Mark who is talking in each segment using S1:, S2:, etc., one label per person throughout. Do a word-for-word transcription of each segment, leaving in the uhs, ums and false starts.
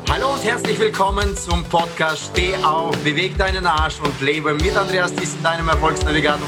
S1: Hallo und herzlich willkommen zum Podcast Steh auf, beweg deinen Arsch und lebe mit Andreas Thyssen, deinem Erfolgsnavigator.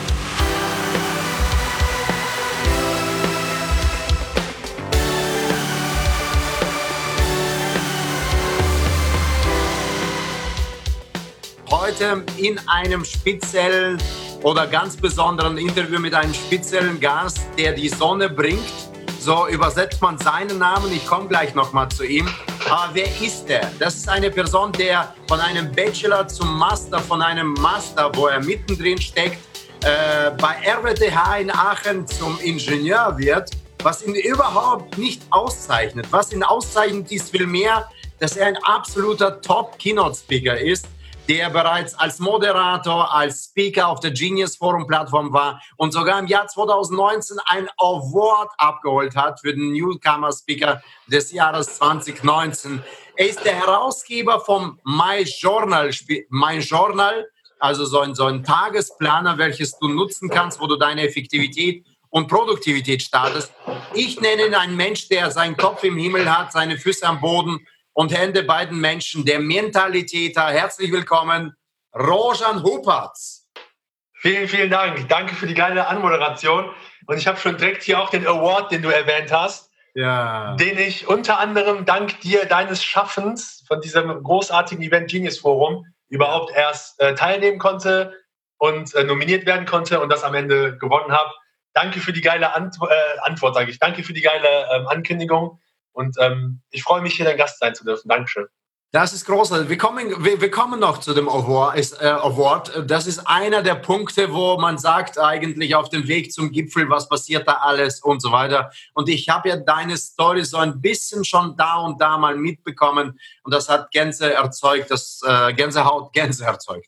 S1: Heute in einem speziellen oder ganz besonderen Interview mit einem speziellen Gast, der die Sonne bringt. So übersetzt man seinen Namen. Ich komme gleich nochmal zu ihm. Aber wer ist der? Das ist eine Person, der von einem Bachelor zum Master, von einem Master, wo er mittendrin steckt, äh, bei R W T H in Aachen zum Ingenieur wird, was ihn überhaupt nicht auszeichnet. Was ihn auszeichnet, ist vielmehr, dass er ein absoluter Top-Keynote-Speaker ist, der bereits als Moderator, als Speaker auf der Genius Forum Plattform war und sogar im Jahr zwanzig neunzehn ein Award abgeholt hat für den Newcomer Speaker des Jahres zwanzig neunzehn. Er ist der Herausgeber vom My Journal, My Journal, also so ein, so ein Tagesplaner, welches du nutzen kannst, wo du deine Effektivität und Produktivität startest. Ich nenne ihn einen Mensch, der seinen Kopf im Himmel hat, seine Füße am Boden und Hände bei den Menschen, der Mentalitäter. Herzlich willkommen, Rojan Hubertz.
S2: Vielen, vielen Dank. Danke für die geile Anmoderation. Und ich habe schon direkt hier auch den Award, den du erwähnt hast, ja, den ich unter anderem dank dir, deines Schaffens von diesem großartigen Event Genius Forum überhaupt erst äh, teilnehmen konnte und äh, nominiert werden konnte und das am Ende gewonnen habe. Danke für die geile Ant- äh, Antwort, sage ich. Danke für die geile ähm, Ankündigung. Und ähm, ich freue mich, hier dein Gast sein zu dürfen. Dankeschön.
S1: Das ist großartig. Wir kommen, wir, wir kommen noch zu dem Award, äh, Award. Das ist einer der Punkte, wo man sagt, eigentlich auf dem Weg zum Gipfel, was passiert da alles und so weiter. Und ich habe ja deine Story so ein bisschen schon da und da mal mitbekommen. Und das hat Gänse erzeugt, das äh, Gänsehaut Gänse erzeugt.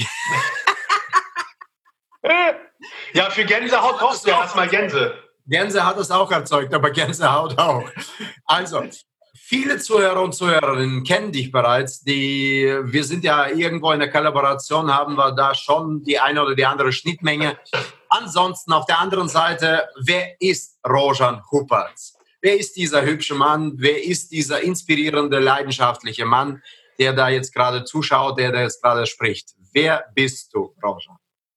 S2: Ja, für Gänsehaut brauchst du ja erstmal Gänse.
S1: Gänse hat es auch erzeugt, aber Gänsehaut auch. Also, viele Zuhörer und Zuhörerinnen kennen dich bereits. Die, wir sind ja irgendwo in der Kollaboration, haben wir da schon die eine oder die andere Schnittmenge. Ansonsten auf der anderen Seite, wer ist Rojan Hubertz? Wer ist dieser hübsche Mann? Wer ist dieser inspirierende, leidenschaftliche Mann, der da jetzt gerade zuschaut, der da jetzt gerade spricht? Wer bist du, Rojan?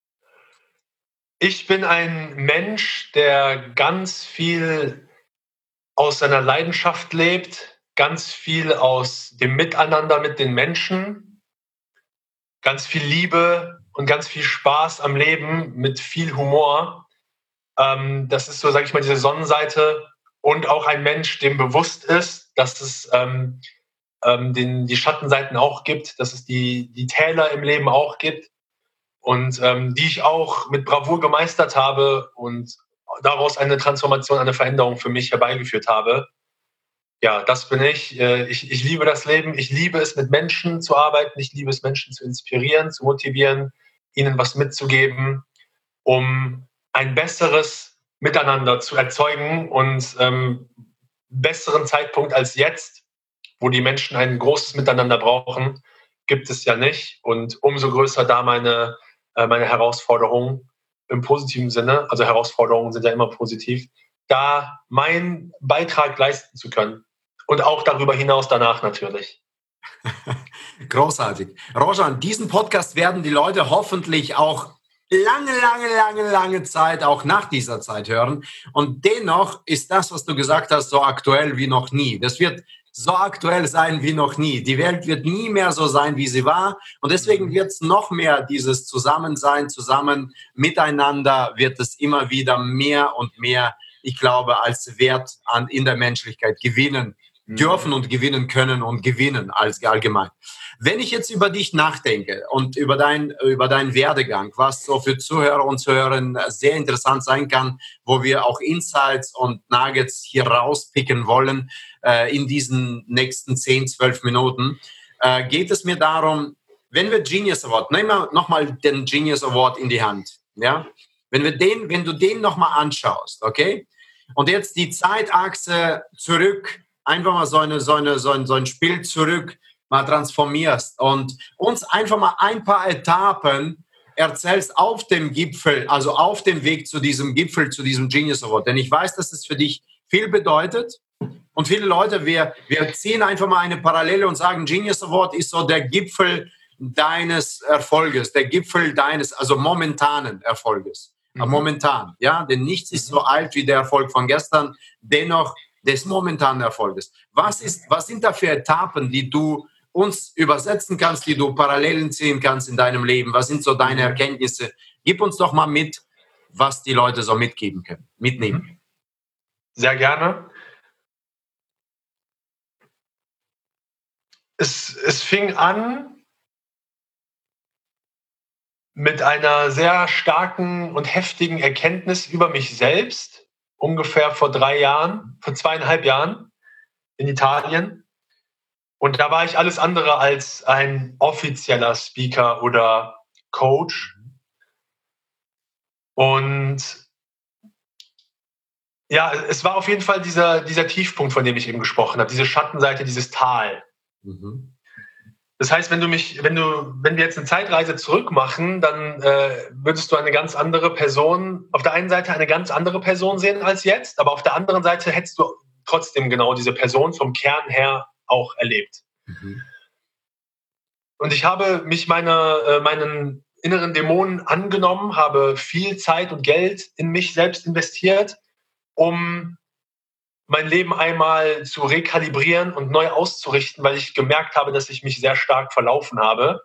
S2: Ich bin ein Mensch, der ganz viel aus seiner Leidenschaft lebt, ganz viel aus dem Miteinander mit den Menschen, ganz viel Liebe und ganz viel Spaß am Leben mit viel Humor. Ähm, das ist so, sage ich mal, diese Sonnenseite. Und auch ein Mensch, dem bewusst ist, dass es ähm, ähm, den, die Schattenseiten auch gibt, dass es die, die Täler im Leben auch gibt. Und ähm, die ich auch mit Bravour gemeistert habe und daraus eine Transformation, eine Veränderung für mich herbeigeführt habe. Ja, das bin ich. Äh, ich. Ich liebe das Leben. Ich liebe es, mit Menschen zu arbeiten. Ich liebe es, Menschen zu inspirieren, zu motivieren, ihnen was mitzugeben, um ein besseres Miteinander zu erzeugen und ähm, besseren Zeitpunkt als jetzt, wo die Menschen ein großes Miteinander brauchen, gibt es ja nicht. Und umso größer da meine meine Herausforderungen im positiven Sinne, also Herausforderungen sind ja immer positiv, da meinen Beitrag leisten zu können. Und auch darüber hinaus danach natürlich.
S1: Großartig. Rojan, diesen Podcast werden die Leute hoffentlich auch lange, lange, lange, lange Zeit, auch nach dieser Zeit hören. Und dennoch ist das, was du gesagt hast, so aktuell wie noch nie. Das wird so aktuell sein wie noch nie. Die Welt wird nie mehr so sein, wie sie war. Und deswegen wird es noch mehr dieses Zusammensein, zusammen miteinander, wird es immer wieder mehr und mehr, ich glaube, als Wert an, in der Menschlichkeit gewinnen dürfen und gewinnen können und gewinnen als allgemein. Wenn ich jetzt über dich nachdenke und über, dein, über deinen Werdegang, was so für Zuhörer und Zuhörerinnen sehr interessant sein kann, wo wir auch Insights und Nuggets hier rauspicken wollen äh, in diesen nächsten zehn, zwölf Minuten, äh, geht es mir darum, wenn wir Genius Award, nehmen wir nochmal den Genius Award in die Hand, ja? Wenn wir den, wenn du den nochmal anschaust, okay? Und jetzt die Zeitachse zurück, einfach mal so, eine, so, eine, so, ein, so ein Spiel zurück mal transformierst und uns einfach mal ein paar Etappen erzählst auf dem Gipfel, also auf dem Weg zu diesem Gipfel, zu diesem Genius Award. Denn ich weiß, dass es für dich viel bedeutet Und viele Leute, wir, wir ziehen einfach mal eine Parallele und sagen, Genius Award ist so der Gipfel deines Erfolges, der Gipfel deines, also momentanen Erfolges. Mhm. Momentan, ja, denn nichts ist so alt wie der Erfolg von gestern, dennoch des momentanen Erfolges. Was ist, was sind da für Etappen, die du uns übersetzen kannst, die du Parallelen ziehen kannst in deinem Leben? Was sind so deine Erkenntnisse? Gib uns doch mal mit, was die Leute so mitgeben können, mitnehmen.
S2: Sehr gerne. Es, es fing an mit einer sehr starken und heftigen Erkenntnis über mich selbst, ungefähr vor drei Jahren, vor zweieinhalb Jahren in Italien. Und da war ich alles andere als ein offizieller Speaker oder Coach. Und ja, es war auf jeden Fall dieser, dieser Tiefpunkt, von dem ich eben gesprochen habe, diese Schattenseite, dieses Tal. Mhm. Das heißt, wenn du mich, wenn du, wenn wir jetzt eine Zeitreise zurück machen, dann äh, würdest du eine ganz andere Person, auf der einen Seite eine ganz andere Person sehen als jetzt, aber auf der anderen Seite hättest du trotzdem genau diese Person vom Kern her auch erlebt. Mhm. Und ich habe mich meiner, äh, meinen inneren Dämonen angenommen, habe viel Zeit und Geld in mich selbst investiert, um mein Leben einmal zu rekalibrieren und neu auszurichten, weil ich gemerkt habe, dass ich mich sehr stark verlaufen habe.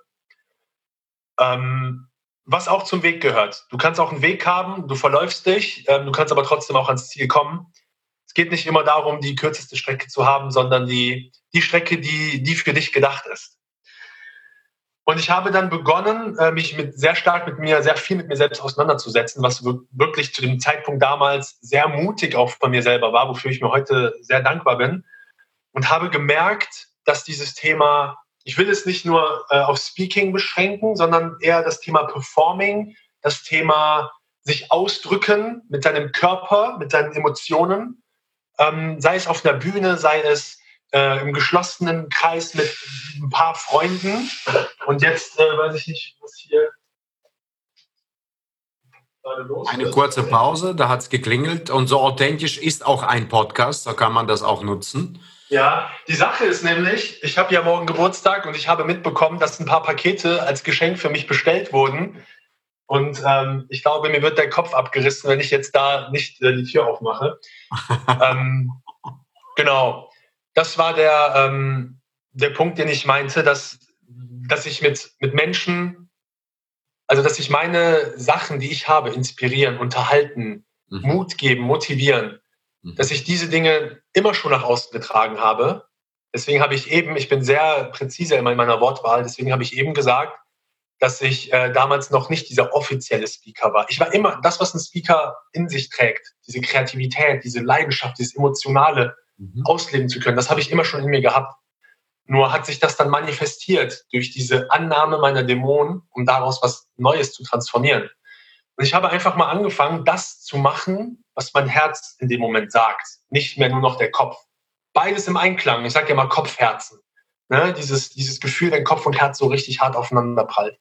S2: Ähm, was auch zum Weg gehört. Du kannst auch einen Weg haben, du verläufst dich, ähm, du kannst aber trotzdem auch ans Ziel kommen. Es geht nicht immer darum, die kürzeste Strecke zu haben, sondern die, die Strecke, die, die für dich gedacht ist. Und ich habe dann begonnen, mich mit, sehr stark mit mir, sehr viel mit mir selbst auseinanderzusetzen, was wirklich zu dem Zeitpunkt damals sehr mutig auch von mir selber war, wofür ich mir heute sehr dankbar bin. Und habe gemerkt, dass dieses Thema, ich will es nicht nur äh, auf Speaking beschränken, sondern eher das Thema Performing, das Thema sich ausdrücken mit deinem Körper, mit deinen Emotionen, ähm, sei es auf einer Bühne, sei es Äh, im geschlossenen Kreis mit ein paar Freunden. Und jetzt äh, weiß ich nicht, was hier gerade los ist.
S1: Eine kurze Pause, da hat es geklingelt. Und so authentisch ist auch ein Podcast, so kann man das auch nutzen.
S2: Ja, die Sache ist nämlich, ich habe ja morgen Geburtstag und ich habe mitbekommen, dass ein paar Pakete als Geschenk für mich bestellt wurden. Und ähm, ich glaube, mir wird der Kopf abgerissen, wenn ich jetzt da nicht äh, die Tür aufmache. ähm, genau. Das war der, ähm, der Punkt, den ich meinte, dass, dass ich mit, mit Menschen, also dass ich meine Sachen, die ich habe, inspirieren, unterhalten, mhm. Mut geben, motivieren, mhm. dass ich diese Dinge immer schon nach außen getragen habe. Deswegen habe ich eben, ich bin sehr präzise in meiner Wortwahl, deswegen habe ich eben gesagt, dass ich äh, damals noch nicht dieser offizielle Speaker war. Ich war immer das, was ein Speaker in sich trägt, diese Kreativität, diese Leidenschaft, dieses Emotionale, Mhm. ausleben zu können. Das habe ich immer schon in mir gehabt. Nur hat sich das dann manifestiert durch diese Annahme meiner Dämonen, um daraus was Neues zu transformieren. Und ich habe einfach mal angefangen, das zu machen, was mein Herz in dem Moment sagt. Nicht mehr nur noch der Kopf. Beides im Einklang. Ich sage ja mal Kopf-Herzen. Ne? Dieses, dieses Gefühl, wenn Kopf und Herz so richtig hart aufeinander prallt.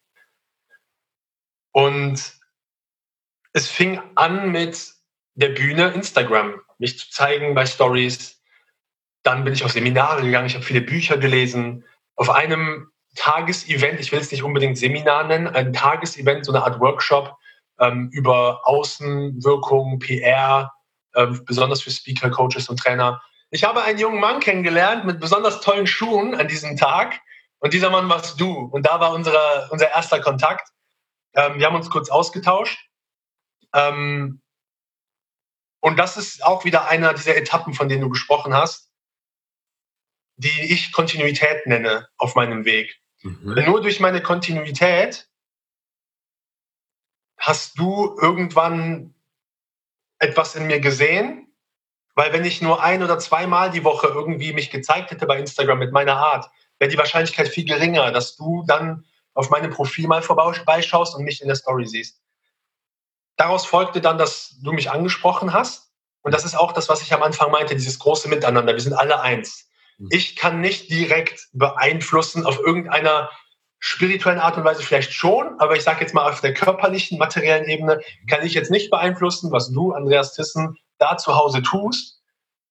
S2: Und es fing an mit der Bühne Instagram. Mich zu zeigen bei Stories. Dann bin ich auf Seminare gegangen, ich habe viele Bücher gelesen. Auf einem Tagesevent, ich will es nicht unbedingt Seminar nennen, ein Tagesevent, so eine Art Workshop ähm, über Außenwirkung, P R, äh, besonders für Speaker, Coaches und Trainer. Ich habe einen jungen Mann kennengelernt mit besonders tollen Schuhen an diesem Tag und dieser Mann warst du. Und da war unsere, unser erster Kontakt. Ähm, wir haben uns kurz ausgetauscht. Ähm, und das ist auch wieder einer dieser Etappen, von denen du gesprochen hast, die ich Kontinuität nenne auf meinem Weg. Mhm. Nur durch meine Kontinuität hast du irgendwann etwas in mir gesehen, weil wenn ich nur ein- oder zweimal die Woche irgendwie mich gezeigt hätte bei Instagram mit meiner Art, wäre die Wahrscheinlichkeit viel geringer, dass du dann auf meinem Profil mal vorbeischaust und mich in der Story siehst. Daraus folgte dann, dass du mich angesprochen hast. Und das ist auch das, was ich am Anfang meinte, dieses große Miteinander. Wir sind alle eins. Ich kann nicht direkt beeinflussen auf irgendeiner spirituellen Art und Weise, vielleicht schon, aber ich sage jetzt mal auf der körperlichen, materiellen Ebene kann ich jetzt nicht beeinflussen, was du, Andreas Thyssen, da zu Hause tust.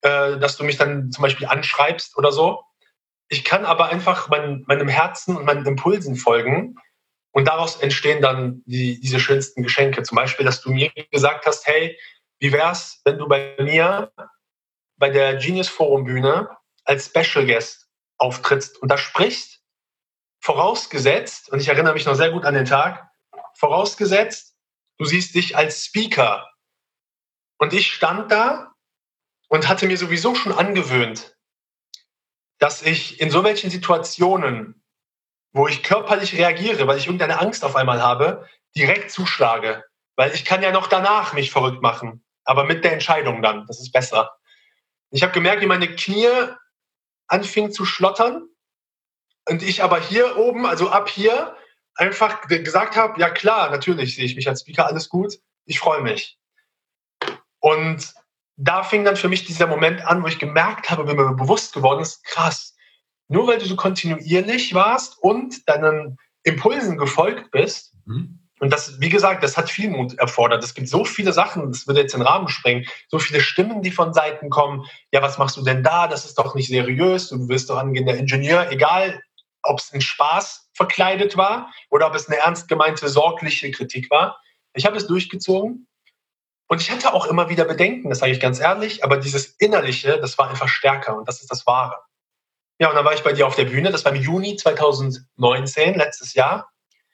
S2: äh, dass du mich dann zum Beispiel anschreibst oder so. Ich kann aber einfach mein, meinem Herzen und meinen Impulsen folgen und daraus entstehen dann die, diese schönsten Geschenke. Zum Beispiel, dass du mir gesagt hast, hey, wie wär's, wenn du bei mir bei der Genius Forum Bühne als Special Guest auftrittst und da sprichst, vorausgesetzt, und ich erinnere mich noch sehr gut an den Tag, vorausgesetzt, du siehst dich als Speaker. Und ich stand da und hatte mir sowieso schon angewöhnt, dass ich in so welchen Situationen, wo ich körperlich reagiere, weil ich irgendeine Angst auf einmal habe, direkt zuschlage. Weil ich kann ja noch danach mich verrückt machen. Aber mit der Entscheidung dann, das ist besser. Ich habe gemerkt, wie meine Knie anfingen zu schlottern und ich aber hier oben, also ab hier, einfach gesagt habe, ja klar, natürlich sehe ich mich als Speaker, alles gut, ich freue mich. Und da fing dann für mich dieser Moment an, wo ich gemerkt habe, wie mir bewusst geworden ist, krass, nur weil du so kontinuierlich warst und deinen Impulsen gefolgt bist, mhm. Und das, wie gesagt, das hat viel Mut erfordert. Es gibt so viele Sachen, das würde jetzt den Rahmen sprengen, so viele Stimmen, die von Seiten kommen. Ja, was machst du denn da? Das ist doch nicht seriös. Du wirst doch angehender Ingenieur. Egal, ob es ein Spaß verkleidet war oder ob es eine ernst gemeinte, sorgliche Kritik war. Ich habe es durchgezogen. Und ich hatte auch immer wieder Bedenken, das sage ich ganz ehrlich. Aber dieses Innerliche, das war einfach stärker. Und das ist das Wahre. Ja, und dann war ich bei dir auf der Bühne. Das war im Juni zweitausendneunzehn, letztes Jahr.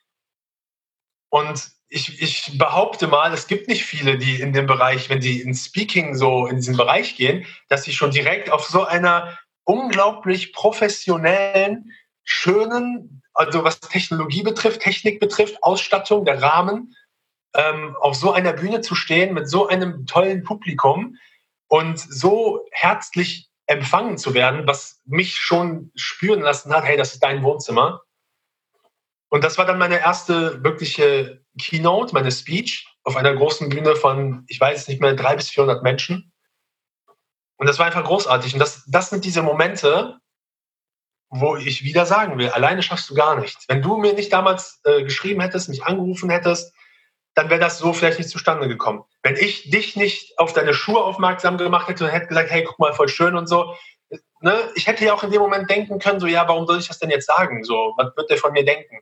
S2: Und ich, ich behaupte mal, es gibt nicht viele, die in dem Bereich, wenn die in Speaking so in diesen Bereich gehen, dass sie schon direkt auf so einer unglaublich professionellen, schönen, also was Technologie betrifft, Technik betrifft, Ausstattung, der Rahmen, ähm, auf so einer Bühne zu stehen mit so einem tollen Publikum und so herzlich empfangen zu werden, was mich schon spüren lassen hat, hey, das ist dein Wohnzimmer. Und das war dann meine erste wirkliche Keynote, meine Speech auf einer großen Bühne von, ich weiß nicht mehr, dreihundert bis vierhundert Menschen. Und das war einfach großartig. Und das, das sind diese Momente, wo ich wieder sagen will, alleine schaffst du gar nichts. Wenn du mir nicht damals äh, geschrieben hättest, mich angerufen hättest, dann wäre das so vielleicht nicht zustande gekommen. Wenn ich dich nicht auf deine Schuhe aufmerksam gemacht hätte und hätte gesagt, hey, guck mal, voll schön und so, ne? Ich hätte ja auch in dem Moment denken können, so, ja, warum soll ich das denn jetzt sagen? So, was wird der von mir denken?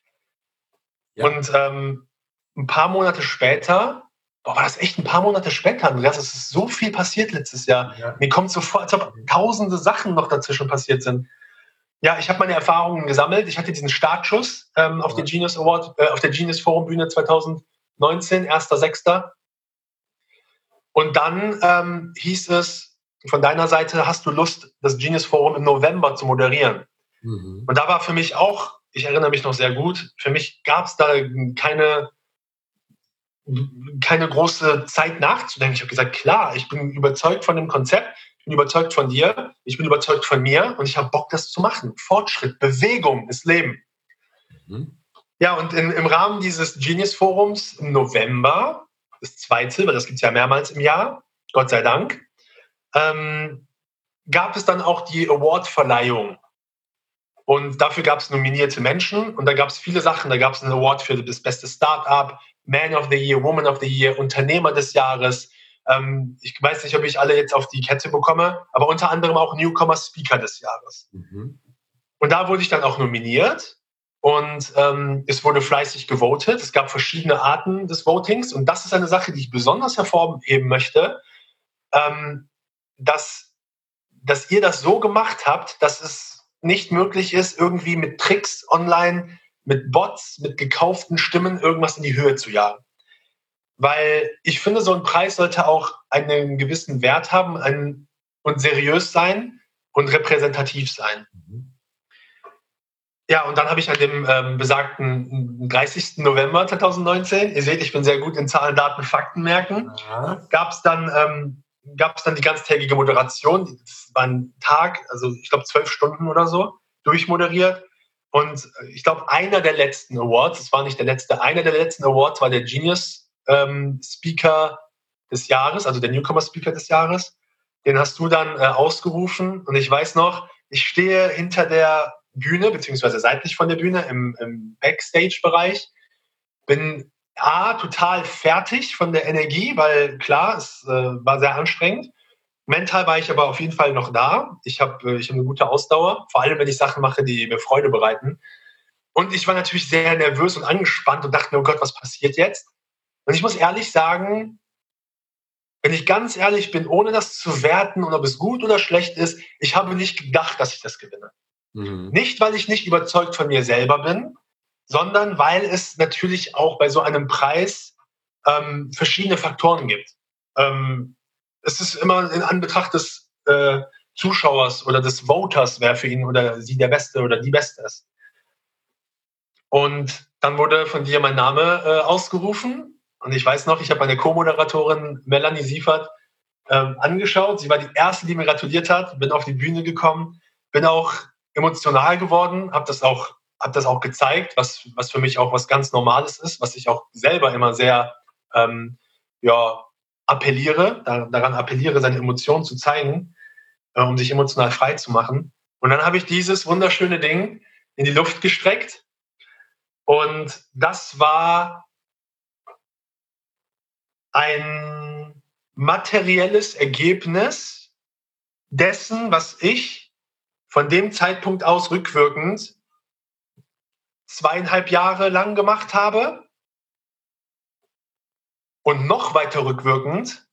S2: Ja. Und ähm, ein paar Monate später, boah, war das echt ein paar Monate später, Andreas, es ist so viel passiert letztes Jahr. Ja. Mir kommt so vor, als ob tausende Sachen noch dazwischen passiert sind. Ja, ich habe meine Erfahrungen gesammelt. Ich hatte diesen Startschuss ähm, auf, ja. den Genius Award, äh, auf der Genius Forum Bühne zweitausendneunzehn, erster sechster Und dann ähm, hieß es von deiner Seite, hast du Lust, das Genius Forum im November zu moderieren? Mhm. Und da war für mich auch, ich erinnere mich noch sehr gut, für mich gab es da keine, keine große Zeit nachzudenken. Ich habe gesagt, klar, ich bin überzeugt von dem Konzept, ich bin überzeugt von dir, ich bin überzeugt von mir und ich habe Bock, das zu machen. Fortschritt, Bewegung ist Leben. Mhm. Ja, und in, im Rahmen dieses Genius Forums im November, das zweite, weil das gibt es ja mehrmals im Jahr, Gott sei Dank, ähm, gab es dann auch die Award-Verleihung. Und dafür gab es nominierte Menschen und da gab es viele Sachen. Da gab es einen Award für das beste Startup, Man of the Year, Woman of the Year, Unternehmer des Jahres. Ähm, ich weiß nicht, ob ich alle jetzt auf die Kette bekomme, aber unter anderem auch Newcomer Speaker des Jahres. Mhm. Und da wurde ich dann auch nominiert und ähm, es wurde fleißig gewotet. Es gab verschiedene Arten des Votings und das ist eine Sache, die ich besonders hervorheben möchte, ähm, dass, dass ihr das so gemacht habt, dass es nicht möglich ist, irgendwie mit Tricks online, mit Bots, mit gekauften Stimmen irgendwas in die Höhe zu jagen. Weil ich finde, so ein Preis sollte auch einen gewissen Wert haben einen, und seriös sein und repräsentativ sein. Mhm. Ja, und dann habe ich an dem ähm, besagten dreißigsten November zweitausendneunzehn, ihr seht, ich bin sehr gut in Zahlen, Daten, Fakten merken, ja. gab es dann... Ähm, gab es dann die ganztägige Moderation. Das war ein Tag, also ich glaube zwölf Stunden oder so, durchmoderiert. Und ich glaube, einer der letzten Awards, es war nicht der letzte, einer der letzten Awards war der Genius ähm, Speaker des Jahres, also der Newcomer Speaker des Jahres. Den hast du dann äh, ausgerufen. Und ich weiß noch, ich stehe hinter der Bühne, beziehungsweise seitlich von der Bühne im, im Backstage-Bereich, bin A, total fertig von der Energie, weil klar, es äh, war sehr anstrengend. mental war ich aber auf jeden Fall noch da. Ich habe ich hab eine gute Ausdauer, vor allem wenn ich Sachen mache, die mir Freude bereiten. Und ich war natürlich sehr nervös und angespannt und dachte mir, oh Gott, was passiert jetzt? Und ich muss ehrlich sagen, wenn ich ganz ehrlich bin, ohne das zu werten und ob es gut oder schlecht ist, ich habe nicht gedacht, dass ich das gewinne. Mhm. Nicht, weil ich nicht überzeugt von mir selber bin, sondern weil es natürlich auch bei so einem Preis ähm, verschiedene Faktoren gibt. Ähm, es ist immer in Anbetracht des äh, Zuschauers oder des Voters, wer für ihn oder sie der Beste oder die Beste ist. Und dann wurde von dir mein Name äh, ausgerufen. Und ich weiß noch, ich habe meine Co-Moderatorin Melanie Siefert ähm, angeschaut. Sie war die Erste, die mir gratuliert hat. Bin auf die Bühne gekommen, bin auch emotional geworden, habe das auch, hab das auch gezeigt, was, was für mich auch was ganz Normales ist, was ich auch selber immer sehr ähm, ja, appelliere, da, daran appelliere, seine Emotionen zu zeigen, äh, um sich emotional frei zu machen. Und dann habe ich dieses wunderschöne Ding in die Luft gestreckt. Und das war ein materielles Ergebnis dessen, was ich von dem Zeitpunkt aus rückwirkend zweieinhalb Jahre lang gemacht habe und noch weiter rückwirkend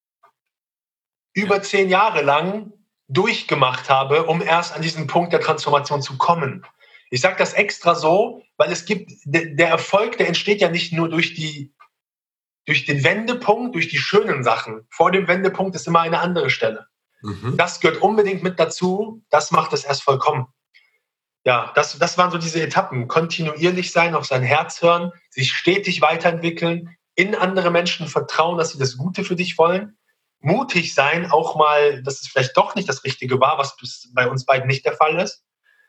S2: über zehn Jahre lang durchgemacht habe, um erst an diesen Punkt der Transformation zu kommen. Ich sage das extra so, weil es gibt, der Erfolg, der entsteht ja nicht nur durch die durch den Wendepunkt, durch die schönen Sachen. Vor dem Wendepunkt ist immer eine andere Stelle. Mhm. Das gehört unbedingt mit dazu. Das macht es erst vollkommen. Ja, das, das waren so diese Etappen. Kontinuierlich sein, auf sein Herz hören, sich stetig weiterentwickeln, in andere Menschen vertrauen, dass sie das Gute für dich wollen. Mutig sein, auch mal, dass es vielleicht doch nicht das Richtige war, was bei uns beiden nicht der Fall ist.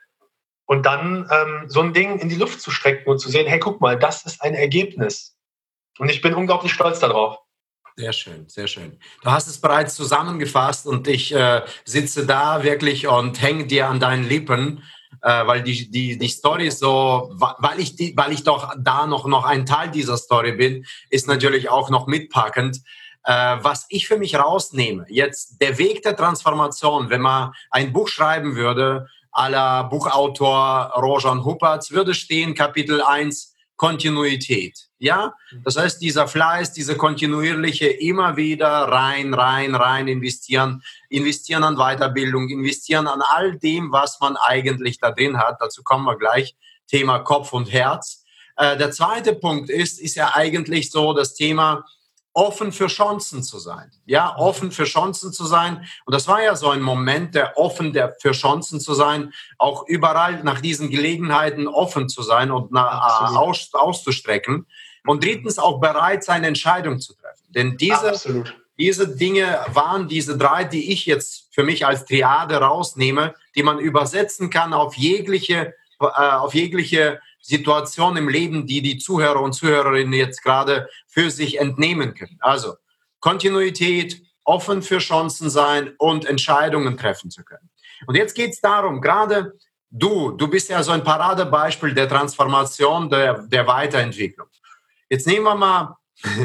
S2: Und dann ähm, so ein Ding in die Luft zu strecken und zu sehen, hey, guck mal, das ist ein Ergebnis. Und ich bin unglaublich stolz darauf.
S1: Sehr schön, sehr schön. Du hast es bereits zusammengefasst und ich äh, sitze da wirklich und hänge dir an deinen Lippen, äh, weil die, die, die Story so, weil ich, die, weil ich doch da noch, noch ein Teil dieser Story bin, ist natürlich auch noch mitpackend. Äh, was ich für mich rausnehme, jetzt der Weg der Transformation, wenn man ein Buch schreiben würde, à la Buchautor Rojan Huppertz, würde stehen Kapitel eins, Kontinuität, ja? Das heißt, dieser Fleiß, diese kontinuierliche immer wieder rein, rein, rein investieren, investieren an Weiterbildung, investieren an all dem, was man eigentlich da drin hat. Dazu kommen wir gleich, Thema Kopf und Herz. Äh, der zweite Punkt ist, ist ja eigentlich so das Thema, offen für Chancen zu sein. Ja, offen für Chancen zu sein. Und das war ja so ein Moment, der offen der für Chancen zu sein, auch überall nach diesen Gelegenheiten offen zu sein und nach, äh, aus, auszustrecken. Und drittens auch bereit sein, Entscheidungen zu treffen. Denn diese, diese Dinge waren diese drei, die ich jetzt für mich als Triade rausnehme, die man übersetzen kann auf jegliche, äh, auf jegliche Situation im Leben, die die Zuhörer und Zuhörerinnen jetzt gerade für sich entnehmen können. Also Kontinuität, offen für Chancen sein und Entscheidungen treffen zu können. Und jetzt geht es darum, gerade du, du bist ja so ein Paradebeispiel der Transformation, der, der Weiterentwicklung. Jetzt nehmen wir mal,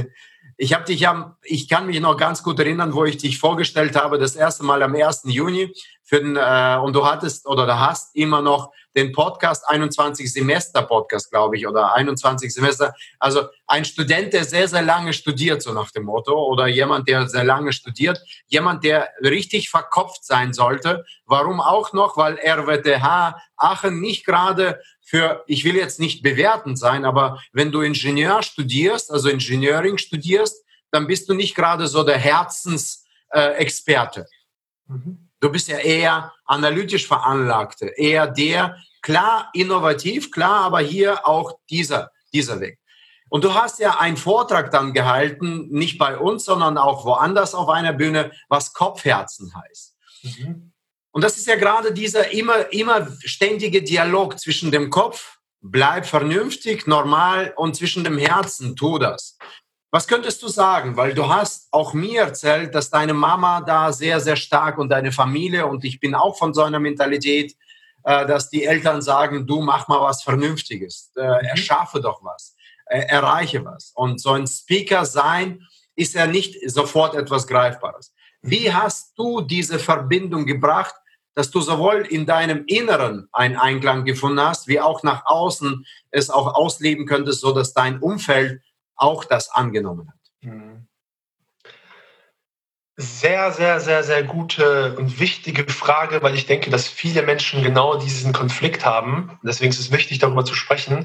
S1: ich habe dich ja, ich kann mich noch ganz gut erinnern, wo ich dich vorgestellt habe, das erste Mal am ersten Juni für den, äh, und du hattest oder du hast immer noch den Podcast, einundzwanzig Semester Podcast, glaube ich, oder einundzwanzig Semester. Also ein Student, der sehr, sehr lange studiert, so nach dem Motto, oder jemand, der sehr lange studiert, jemand, der richtig verkopft sein sollte. Warum auch noch? Weil R W T H Aachen nicht gerade für, ich will jetzt nicht bewertend sein, aber wenn du Ingenieur studierst, also Engineering studierst, dann bist du nicht gerade so der Herzensexperte. Äh, mhm. Du bist ja eher analytisch Veranlagte, eher der, klar, innovativ, klar, aber hier auch dieser, dieser Weg. Und du hast ja einen Vortrag dann gehalten, nicht bei uns, sondern auch woanders auf einer Bühne, was Kopfherzen heißt. Mhm. Und das ist ja gerade dieser immer, immer ständige Dialog zwischen dem Kopf, bleib vernünftig, normal, und zwischen dem Herzen, tu das. Was könntest du sagen? Weil du hast auch mir erzählt, dass deine Mama da sehr, sehr stark und deine Familie, und ich bin auch von so einer Mentalität, äh, dass die Eltern sagen, du mach mal was Vernünftiges, äh, mhm. erschaffe doch was, äh, erreiche was. Und so ein Speaker sein ist ja nicht sofort etwas Greifbares. Wie hast du diese Verbindung gebracht, dass du sowohl in deinem Inneren einen Einklang gefunden hast, wie auch nach außen es auch ausleben könntest, sodass dein Umfeld auch das angenommen hat?
S2: Mhm. Sehr, sehr, sehr, sehr gute und wichtige Frage, weil ich denke, dass viele Menschen genau diesen Konflikt haben. Deswegen ist es wichtig, darüber zu sprechen.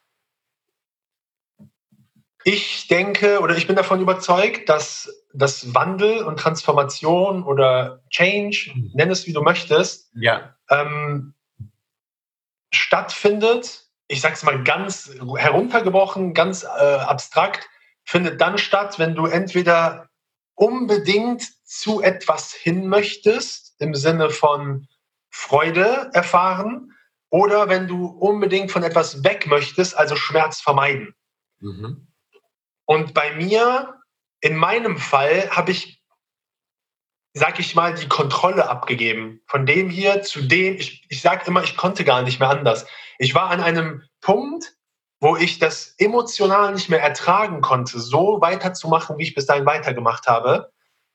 S2: Ich denke oder ich bin davon überzeugt, dass das Wandel und Transformation oder Change, nenn es wie du möchtest,
S1: Ja.
S2: ähm, stattfindet. Ich sage es mal ganz heruntergebrochen, ganz äh, abstrakt, findet dann statt, wenn du entweder unbedingt zu etwas hin möchtest, im Sinne von Freude erfahren, oder wenn du unbedingt von etwas weg möchtest, also Schmerz vermeiden.
S1: Mhm.
S2: Und bei mir, in meinem Fall, habe ich, sag ich mal, die Kontrolle abgegeben. Von dem hier zu dem, ich, ich sage immer, ich konnte gar nicht mehr anders. Ich war an einem Punkt, wo ich das emotional nicht mehr ertragen konnte, so weiterzumachen, wie ich bis dahin weitergemacht habe.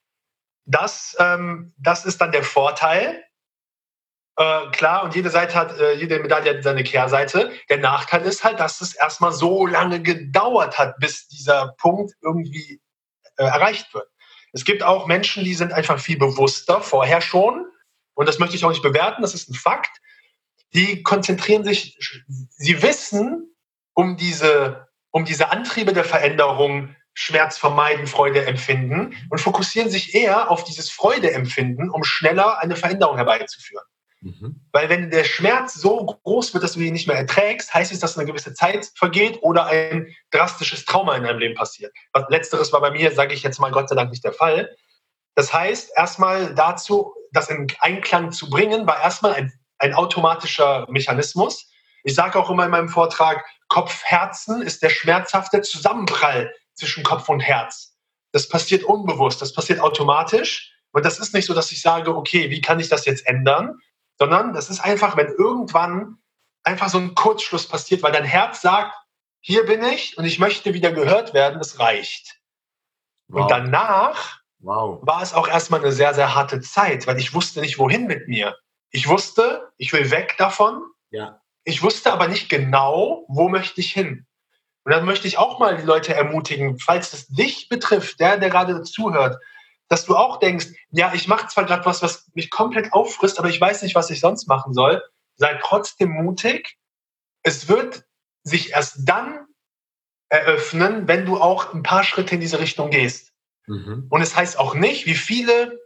S2: Das, ähm, das ist dann der Vorteil. Äh, klar, und jede Seite hat, äh, jede Medaille hat seine Kehrseite. Der Nachteil ist halt, dass es erstmal so lange gedauert hat, bis dieser Punkt irgendwie äh, erreicht wird. Es gibt auch Menschen, die sind einfach viel bewusster vorher schon. Und das möchte ich auch nicht bewerten, das ist ein Fakt. Die konzentrieren sich, sie wissen um diese, um diese Antriebe der Veränderung, Schmerz vermeiden, Freude empfinden, und fokussieren sich eher auf dieses Freude-Empfinden, um schneller eine Veränderung herbeizuführen. Mhm. Weil wenn der Schmerz so groß wird, dass du ihn nicht mehr erträgst, heißt es, dass eine gewisse Zeit vergeht oder ein drastisches Trauma in deinem Leben passiert. Letzteres war bei mir, sage ich jetzt mal, Gott sei Dank nicht der Fall. Das heißt, erstmal dazu, das in Einklang zu bringen, war erstmal ein, ein automatischer Mechanismus. Ich sage auch immer in meinem Vortrag, Kopf-Herzen ist der schmerzhafte Zusammenprall zwischen Kopf und Herz. Das passiert unbewusst, das passiert automatisch. Und das ist nicht so, dass ich sage, okay, wie kann ich das jetzt ändern? Sondern das ist einfach, wenn irgendwann einfach so ein Kurzschluss passiert, weil dein Herz sagt, hier bin ich und ich möchte wieder gehört werden, das reicht. Wow. Und danach wow. war es auch erstmal eine sehr, sehr harte Zeit, weil ich wusste nicht, wohin mit mir. Ich wusste, ich will weg davon. Ja. Ich wusste aber nicht genau, wo möchte ich hin. Und dann möchte ich auch mal die Leute ermutigen, falls es dich betrifft, der, der gerade zuhört, dass du auch denkst, ja, ich mache zwar gerade was, was mich komplett auffrisst, aber ich weiß nicht, was ich sonst machen soll. Sei trotzdem mutig. Es wird sich erst dann eröffnen, wenn du auch ein paar Schritte in diese Richtung gehst. Mhm. Und es heißt auch nicht, wie viele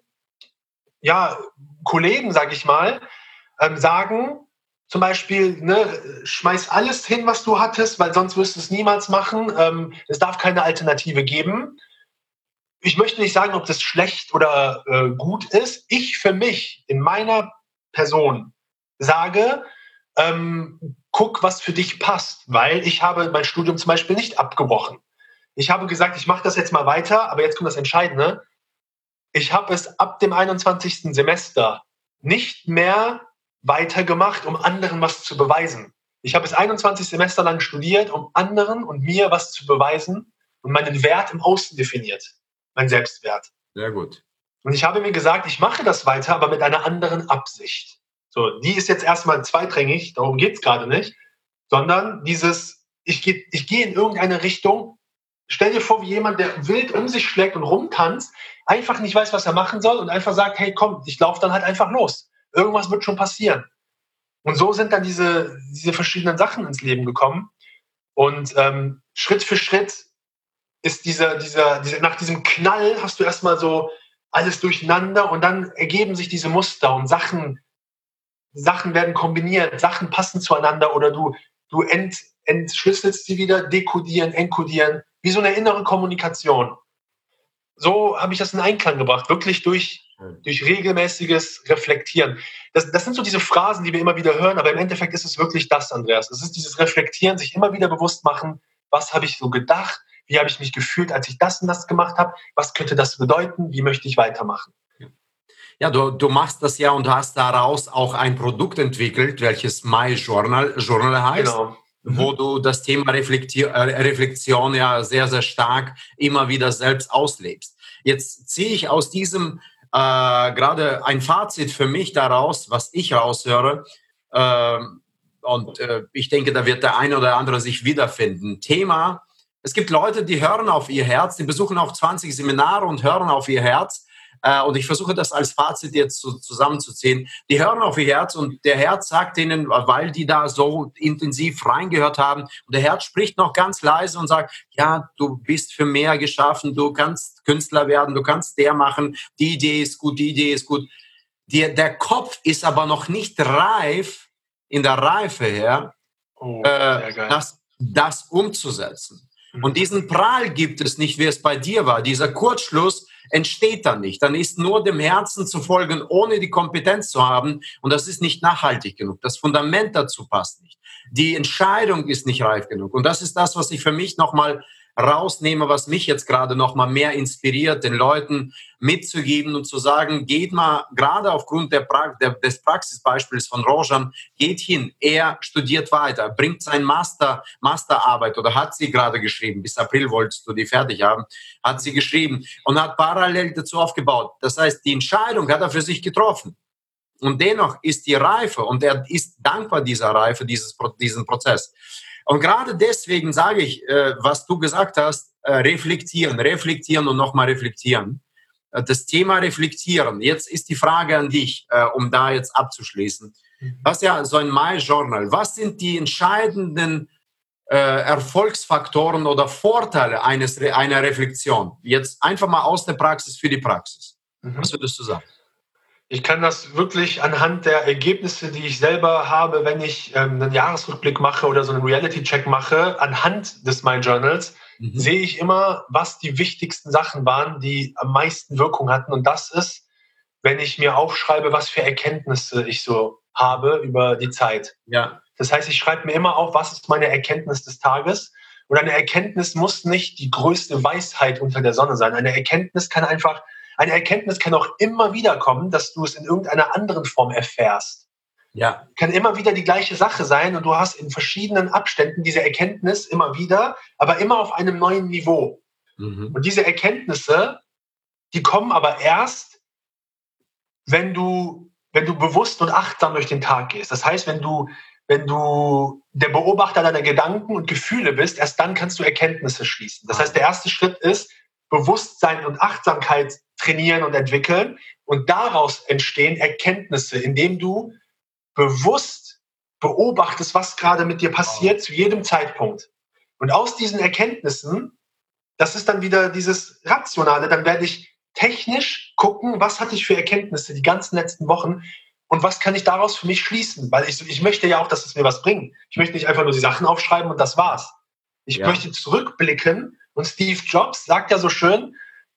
S2: ja, Kollegen, sage ich mal, ähm, sagen, zum Beispiel, ne, schmeiß alles hin, was du hattest, weil sonst wirst du es niemals machen. Ähm, es darf keine Alternative geben. Ich möchte nicht sagen, ob das schlecht oder äh, gut ist. Ich für mich, in meiner Person, sage, ähm, guck, was für dich passt, weil ich habe mein Studium zum Beispiel nicht abgebrochen. Ich habe gesagt, ich mache das jetzt mal weiter, aber jetzt kommt das Entscheidende. Ich habe es ab dem einundzwanzigsten Semester nicht mehr weitergemacht, um anderen was zu beweisen. Ich habe es einundzwanzig Semester lang studiert, um anderen und mir was zu beweisen und meinen Wert im Außen definiert. Mein Selbstwert.
S1: Sehr gut.
S2: Und ich habe mir gesagt, ich mache das weiter, aber mit einer anderen Absicht. So, die ist jetzt erstmal zweitrangig, darum geht es gerade nicht, sondern dieses, ich gehe ich geh in irgendeine Richtung. Stell dir vor, wie jemand, der wild um sich schlägt und rumtanzt, einfach nicht weiß, was er machen soll und einfach sagt, hey, komm, ich laufe dann halt einfach los. Irgendwas wird schon passieren. Und so sind dann diese, diese verschiedenen Sachen ins Leben gekommen. Und ähm, Schritt für Schritt ist dieser, dieser, dieser, nach diesem Knall hast du erstmal so alles durcheinander und dann ergeben sich diese Muster und Sachen, Sachen werden kombiniert, Sachen passen zueinander oder du, du ent, entschlüsselst sie wieder, dekodieren, enkodieren, wie so eine innere Kommunikation. So habe ich das in Einklang gebracht, wirklich durch, durch regelmäßiges Reflektieren. Das, das sind so diese Phrasen, die wir immer wieder hören, aber im Endeffekt ist es wirklich das, Andreas. Es ist dieses Reflektieren, sich immer wieder bewusst machen, was habe ich so gedacht, wie habe ich mich gefühlt, als ich das und das gemacht habe, was könnte das bedeuten, wie möchte ich weitermachen.
S1: Ja, du, du machst das ja und hast daraus auch ein Produkt entwickelt, welches My Journal, Journal heißt. Genau. Wo du das Thema Reflektion, äh, Reflexion ja sehr, sehr stark immer wieder selbst auslebst. Jetzt ziehe ich aus diesem äh, gerade ein Fazit für mich daraus, was ich raushöre, äh, und äh, ich denke, da wird der eine oder andere sich wiederfinden. Thema, es gibt Leute, die hören auf ihr Herz, die besuchen auch zwanzig Seminare und hören auf ihr Herz. Äh, und ich versuche das als Fazit jetzt so zusammenzuziehen. Die hören auf ihr Herz und der Herz sagt ihnen, weil die da so intensiv reingehört haben, und der Herz spricht noch ganz leise und sagt, ja, du bist für mehr geschaffen, du kannst Künstler werden, du kannst der machen, die Idee ist gut, die Idee ist gut. Die, der Kopf ist aber noch nicht reif, in der Reife her,
S2: oh,
S1: äh, das, das umzusetzen. Mhm. Und diesen Prall gibt es nicht, wie es bei dir war. Dieser Kurzschluss entsteht dann nicht. Dann ist nur dem Herzen zu folgen, ohne die Kompetenz zu haben. Und das ist nicht nachhaltig genug. Das Fundament dazu passt nicht. Die Entscheidung ist nicht reif genug. Und das ist das, was ich für mich nochmal rausnehme, was mich jetzt gerade noch mal mehr inspiriert, den Leuten mitzugeben und zu sagen, geht mal, gerade aufgrund der pra- der, des Praxisbeispiels von Rojan, geht hin, er studiert weiter, bringt sein Master, Masterarbeit oder hat sie gerade geschrieben, bis April wolltest du die fertig haben, hat sie geschrieben und hat parallel dazu aufgebaut. Das heißt, die Entscheidung hat er für sich getroffen. Und dennoch ist die Reife, und er ist dankbar dieser Reife, dieses, diesen Prozess. Und gerade deswegen sage ich, äh, was du gesagt hast, äh, reflektieren, reflektieren und nochmal reflektieren. Äh, das Thema reflektieren. Jetzt ist die Frage an dich, äh, um da jetzt abzuschließen. Du hast ja so ein My Journal. Was sind die entscheidenden äh, Erfolgsfaktoren oder Vorteile eines, einer Reflexion? Jetzt einfach mal aus der Praxis für die Praxis. Mhm. Was würdest du sagen?
S2: Ich kann das wirklich anhand der Ergebnisse, die ich selber habe, wenn ich ähm, einen Jahresrückblick mache oder so einen Reality-Check mache, anhand des My Journals, mhm. sehe ich immer, was die wichtigsten Sachen waren, die am meisten Wirkung hatten. Und das ist, wenn ich mir aufschreibe, was für Erkenntnisse ich so habe über die Zeit.
S1: Ja.
S2: Das heißt, ich schreibe mir immer auf, was ist meine Erkenntnis des Tages. Und eine Erkenntnis muss nicht die größte Weisheit unter der Sonne sein. Eine Erkenntnis kann einfach Eine Erkenntnis kann auch immer wieder kommen, dass du es in irgendeiner anderen Form erfährst.
S1: Ja.
S2: Kann immer wieder die gleiche Sache sein und du hast in verschiedenen Abständen diese Erkenntnis immer wieder, aber immer auf einem neuen Niveau. Mhm. Und diese Erkenntnisse, die kommen aber erst, wenn du, wenn du bewusst und achtsam durch den Tag gehst. Das heißt, wenn du, wenn du der Beobachter deiner Gedanken und Gefühle bist, erst dann kannst du Erkenntnisse schließen. Das heißt, der erste Schritt ist, Bewusstsein und Achtsamkeit trainieren und entwickeln und daraus entstehen Erkenntnisse, indem du bewusst beobachtest, was gerade mit dir passiert, wow. zu jedem Zeitpunkt. Und aus diesen Erkenntnissen, das ist dann wieder dieses Rationale, dann werde ich technisch gucken, was hatte ich für Erkenntnisse die ganzen letzten Wochen und was kann ich daraus für mich schließen, weil ich, ich möchte ja auch, dass es mir was bringt. Ich möchte nicht einfach nur die Sachen aufschreiben und das war's. Ich ja. möchte zurückblicken und Steve Jobs sagt ja so schön,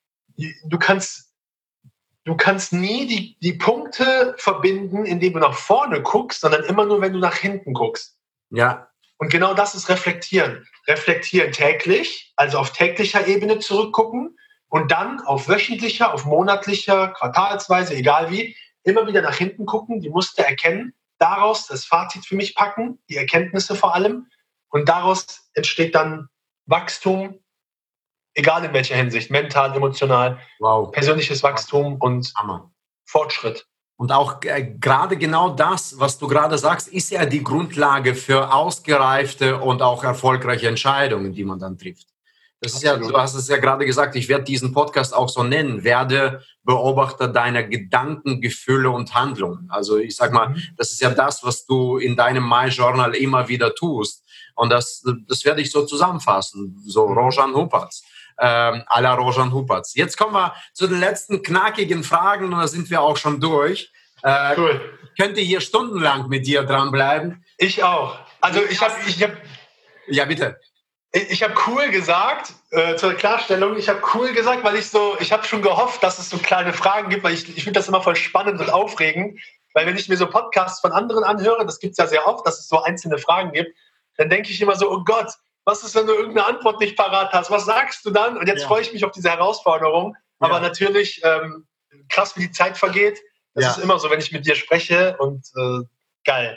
S2: du kannst, du kannst nie die, die Punkte verbinden, indem du nach vorne guckst, sondern immer nur, wenn du nach hinten guckst.
S1: Ja.
S2: Und genau das ist Reflektieren. Reflektieren täglich, also auf täglicher Ebene zurückgucken und dann auf wöchentlicher, auf monatlicher, quartalsweise, egal wie, immer wieder nach hinten gucken, die Muster erkennen, daraus das Fazit für mich packen, die Erkenntnisse vor allem, und daraus entsteht dann Wachstum, egal in welcher Hinsicht, mental, emotional, wow. persönliches Wachstum und Hammer. Fortschritt.
S1: Und auch äh, gerade genau das, was du gerade sagst, ist ja die Grundlage für ausgereifte und auch erfolgreiche Entscheidungen, die man dann trifft. Das ist ja, du hast es ja gerade gesagt, ich werde diesen Podcast auch so nennen, werde Beobachter deiner Gedanken, Gefühle und Handlungen. Also ich sag mal, mhm. das ist ja das, was du in deinem My Journal immer wieder tust. Und das, das werde ich so zusammenfassen, so mhm. Rojan Hupatz. Ähm, à la Rojan Hupatz. Jetzt kommen wir zu den letzten knackigen Fragen und da sind wir auch schon durch. Äh, cool. Ich könnte hier stundenlang mit dir dranbleiben.
S2: Ich auch. Also ich habe... Ich hab,
S1: ja, bitte.
S2: Ich, ich habe cool gesagt, äh, zur Klarstellung, ich habe cool gesagt, weil ich so, ich habe schon gehofft, dass es so kleine Fragen gibt, weil ich, ich finde das immer voll spannend und aufregend, weil wenn ich mir so Podcasts von anderen anhöre, das gibt es ja sehr oft, dass es so einzelne Fragen gibt, dann denke ich immer so, oh Gott, was ist, wenn du irgendeine Antwort nicht parat hast? Was sagst du dann? Und jetzt ja. freue ich mich auf diese Herausforderung. Ja. Aber natürlich, ähm, krass, wie die Zeit vergeht. Das ja. ist immer so, wenn ich mit dir spreche. Und äh, geil.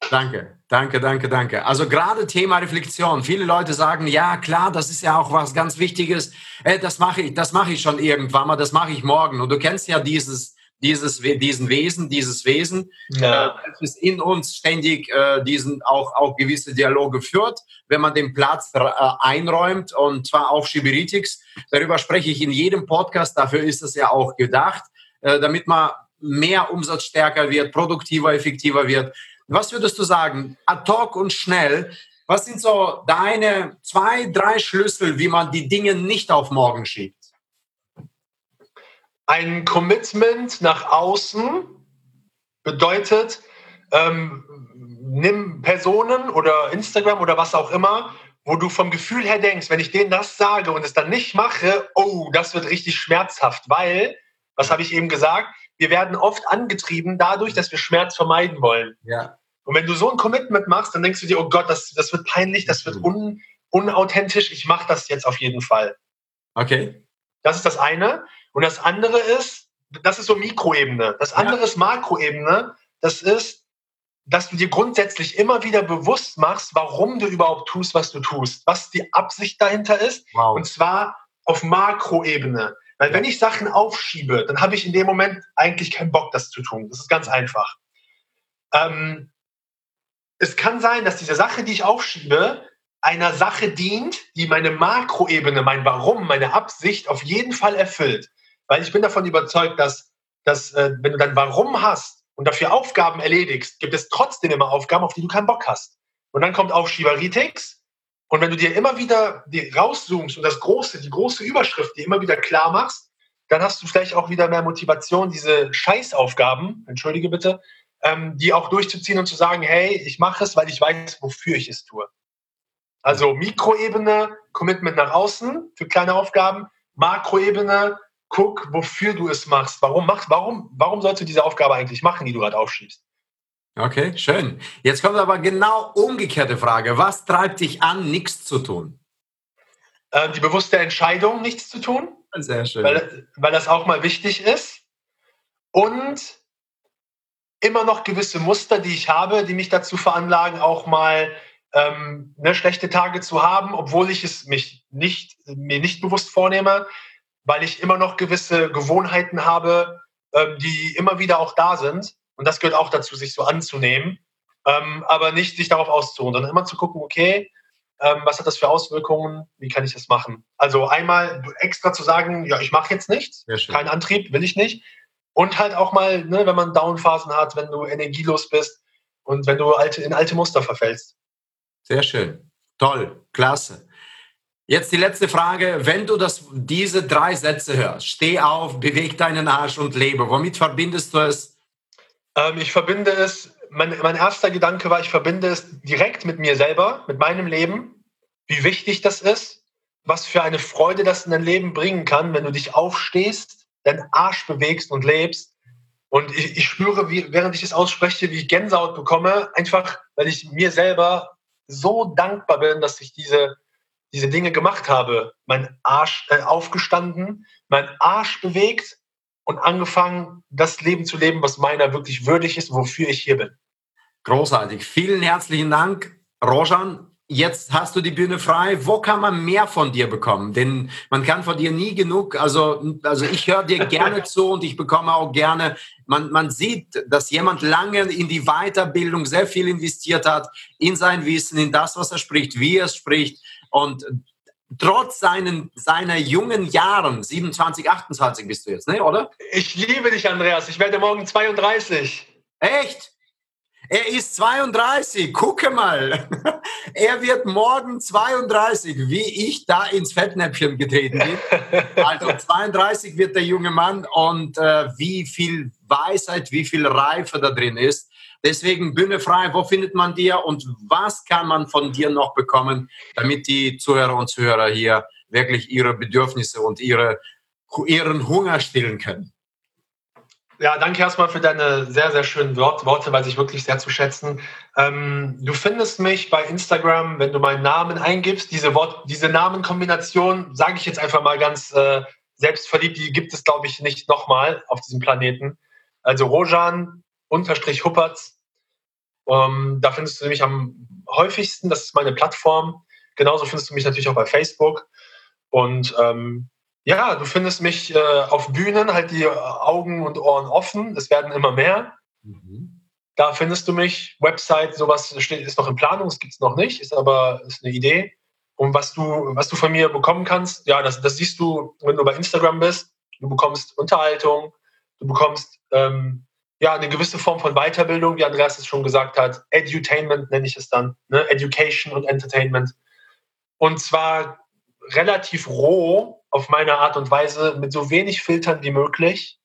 S1: Danke, danke, danke, danke. Also gerade Thema Reflexion. Viele Leute sagen, ja klar, das ist ja auch was ganz Wichtiges. Äh, das mache ich, das mache ich schon irgendwann mal, das mache ich morgen. Und du kennst ja dieses, dieses, diesen Wesen, dieses Wesen, äh,
S2: Ja.
S1: das in uns ständig äh, diesen auch, auch gewisse Dialoge führt, wenn man den Platz äh, einräumt, und zwar auf Schiberitics. Darüber spreche ich in jedem Podcast. Dafür ist es ja auch gedacht, äh, damit man mehr umsatzstärker wird, produktiver, effektiver wird. Was würdest du sagen, ad hoc und schnell, was sind so deine zwei, drei Schlüssel, wie man die Dinge nicht auf morgen schiebt?
S2: Ein Commitment nach außen bedeutet, ähm, nimm Personen oder Instagram oder was auch immer, wo du vom Gefühl her denkst, wenn ich denen das sage und es dann nicht mache, oh, das wird richtig schmerzhaft, weil, was habe ich eben gesagt, wir werden oft angetrieben dadurch, dass wir Schmerz vermeiden wollen.
S1: Ja.
S2: Und wenn du so ein Commitment machst, dann denkst du dir, oh Gott, das, das wird peinlich, das wird un, unauthentisch, ich mache das jetzt auf jeden Fall.
S1: Okay.
S2: Das ist das eine. Und das andere ist, das ist so Mikroebene. Das andere ja. ist Makroebene. Das ist, dass du dir grundsätzlich immer wieder bewusst machst, warum du überhaupt tust, was du tust, was die Absicht dahinter ist. Wow. Und zwar auf Makroebene. Weil wenn ich Sachen aufschiebe, dann habe ich in dem Moment eigentlich keinen Bock, das zu tun. Das ist ganz einfach. Ähm, es kann sein, dass diese Sache, die ich aufschiebe, einer Sache dient, die meine Makroebene, mein Warum, meine Absicht auf jeden Fall erfüllt. Weil ich bin davon überzeugt, dass, dass äh, wenn du dein Warum hast und dafür Aufgaben erledigst, gibt es trotzdem immer Aufgaben, auf die du keinen Bock hast. Und dann kommt auch Schiberitics. Und wenn du dir immer wieder die rauszoomst und das große, die große Überschrift dir immer wieder klar machst, dann hast du vielleicht auch wieder mehr Motivation, diese Scheißaufgaben, entschuldige bitte, ähm, die auch durchzuziehen und zu sagen, hey, ich mache es, weil ich weiß, wofür ich es tue. Also Mikroebene, Commitment nach außen für kleine Aufgaben, Makroebene, guck, wofür du es machst. Warum machst, warum, warum sollst du diese Aufgabe eigentlich machen, die du gerade aufschiebst?
S1: Okay, schön. Jetzt kommt aber genau umgekehrte Frage. Was treibt dich an, nichts zu tun?
S2: Äh, die bewusste Entscheidung, nichts zu tun.
S1: Sehr schön.
S2: Weil, weil das auch mal wichtig ist. Und immer noch gewisse Muster, die ich habe, die mich dazu veranlagen, auch mal ähm, ne, schlechte Tage zu haben, obwohl ich es mich nicht, mir nicht bewusst vornehme, weil ich immer noch gewisse Gewohnheiten habe, ähm, die immer wieder auch da sind. Und das gehört auch dazu, sich so anzunehmen, ähm, aber nicht sich darauf auszuruhen, sondern immer zu gucken, okay, ähm, was hat das für Auswirkungen, wie kann ich das machen? Also einmal extra zu sagen, ja, ich mache jetzt nichts, kein Antrieb, will ich nicht. Und halt auch mal, ne, wenn man Downphasen hat, wenn du energielos bist und wenn du alte, in alte Muster verfällst.
S1: Sehr schön, toll, klasse. Jetzt die letzte Frage. Wenn du das, diese drei Sätze hörst, steh auf, beweg deinen Arsch und lebe, womit verbindest du es?
S2: Ähm, ich verbinde es, mein, mein erster Gedanke war, ich verbinde es direkt mit mir selber, mit meinem Leben, wie wichtig das ist, was für eine Freude das in dein Leben bringen kann, wenn du dich aufstehst, deinen Arsch bewegst und lebst. Und ich, ich spüre, wie, während ich es ausspreche, wie ich Gänsehaut bekomme, einfach, weil ich mir selber so dankbar bin, dass ich diese, diese Dinge gemacht habe. Mein Arsch äh, aufgestanden, mein Arsch bewegt und angefangen, das Leben zu leben, was meiner wirklich würdig ist, wofür ich hier bin.
S1: Großartig. Vielen herzlichen Dank, Rojan. Jetzt hast du die Bühne frei. Wo kann man mehr von dir bekommen? Denn man kann von dir nie genug, also, also ich höre dir gerne zu und ich bekomme auch gerne, man, man sieht, dass jemand lange in die Weiterbildung sehr viel investiert hat, in sein Wissen, in das, was er spricht, wie er es spricht, und trotz seinen, seiner jungen Jahren, siebenundzwanzig, achtundzwanzig bist du jetzt, ne, oder?
S2: Ich liebe dich, Andreas. Ich werde morgen zweiunddreißig.
S1: Echt? Er ist zweiunddreißig, gucke mal. Er wird morgen zweiunddreißig, wie ich da ins Fettnäpfchen getreten bin. Also zweiunddreißig wird der junge Mann, und äh, wie viel Weisheit, wie viel Reife da drin ist. Deswegen Bühne frei, wo findet man dir und was kann man von dir noch bekommen, damit die Zuhörer und Zuhörer hier wirklich ihre Bedürfnisse und ihre, ihren Hunger stillen können?
S2: Ja, danke erstmal für deine sehr, sehr schönen Worte, weiß ich wirklich sehr zu schätzen. Ähm, du findest mich bei Instagram, wenn du meinen Namen eingibst. Diese, Wort, diese Namenkombination, sage ich jetzt einfach mal ganz äh, selbstverliebt, die gibt es, glaube ich, nicht nochmal auf diesem Planeten. Also Rojan unterstrich Huppertz. Ähm, da findest du mich am häufigsten. Das ist meine Plattform. Genauso findest du mich natürlich auch bei Facebook. Und ähm, ja, du findest mich äh, auf Bühnen, halt die Augen und Ohren offen. Es werden immer mehr. Mhm. Da findest du mich. Website, sowas steht, ist noch in Planung, das gibt es noch nicht, ist aber ist eine Idee. Und was du, was du von mir bekommen kannst, ja, das, das siehst du, wenn du bei Instagram bist. Du bekommst Unterhaltung, du bekommst ähm, ja eine gewisse Form von Weiterbildung, wie Andreas es schon gesagt hat. Edutainment nenne ich es dann, ne? Education und Entertainment. Und zwar relativ roh auf meine Art und Weise, mit so wenig Filtern wie möglich,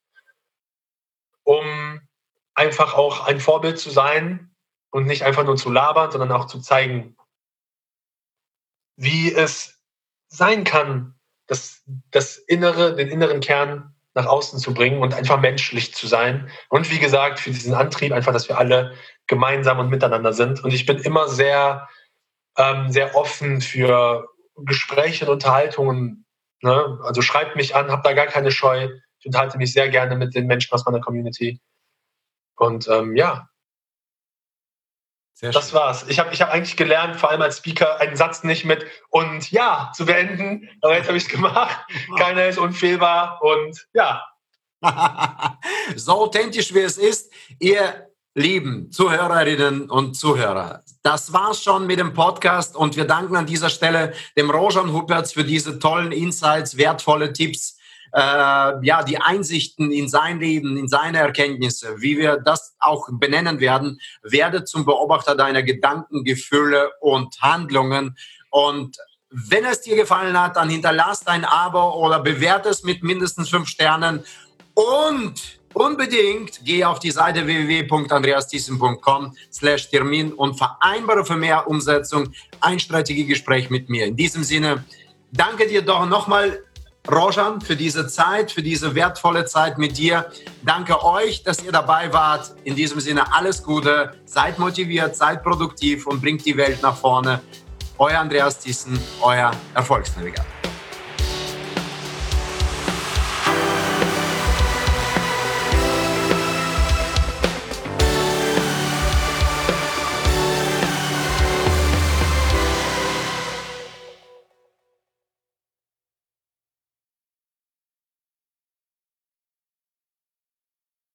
S2: um einfach auch ein Vorbild zu sein und nicht einfach nur zu labern, sondern auch zu zeigen, wie es sein kann, das, das Innere, den inneren Kern nach außen zu bringen und einfach menschlich zu sein. Und wie gesagt, für diesen Antrieb einfach, dass wir alle gemeinsam und miteinander sind. Und ich bin immer sehr, ähm, sehr offen für Gespräche und Unterhaltungen. Ne? Also schreibt mich an, habt da gar keine Scheu. Ich unterhalte mich sehr gerne mit den Menschen aus meiner Community. Und ähm, ja, Sehr das schön. war's. Ich habe ich hab eigentlich gelernt, vor allem als Speaker, einen Satz nicht mit und ja zu beenden. Aber jetzt habe ich es gemacht. Keiner ist unfehlbar und ja.
S1: So authentisch wie es ist, ihr lieben Zuhörerinnen und Zuhörer. Das war's schon mit dem Podcast und wir danken an dieser Stelle dem Rojan Huppertz für diese tollen Insights, wertvolle Tipps. Äh, ja, die Einsichten in sein Leben, in seine Erkenntnisse, wie wir das auch benennen werden, werde zum Beobachter deiner Gedanken, Gefühle und Handlungen. Und wenn es dir gefallen hat, dann hinterlass dein Abo oder bewerte es mit mindestens fünf Sternen und unbedingt geh auf die Seite w w w punkt andreas thiessen punkt com slash Termin und vereinbare für mehr Umsetzung ein Strategiegespräch mit mir. In diesem Sinne, danke dir doch nochmal, Rojan, für diese Zeit, für diese wertvolle Zeit mit dir. Danke euch, dass ihr dabei wart. In diesem Sinne alles Gute, seid motiviert, seid produktiv und bringt die Welt nach vorne. Euer Andreas Thiessen, euer Erfolgsnavigator.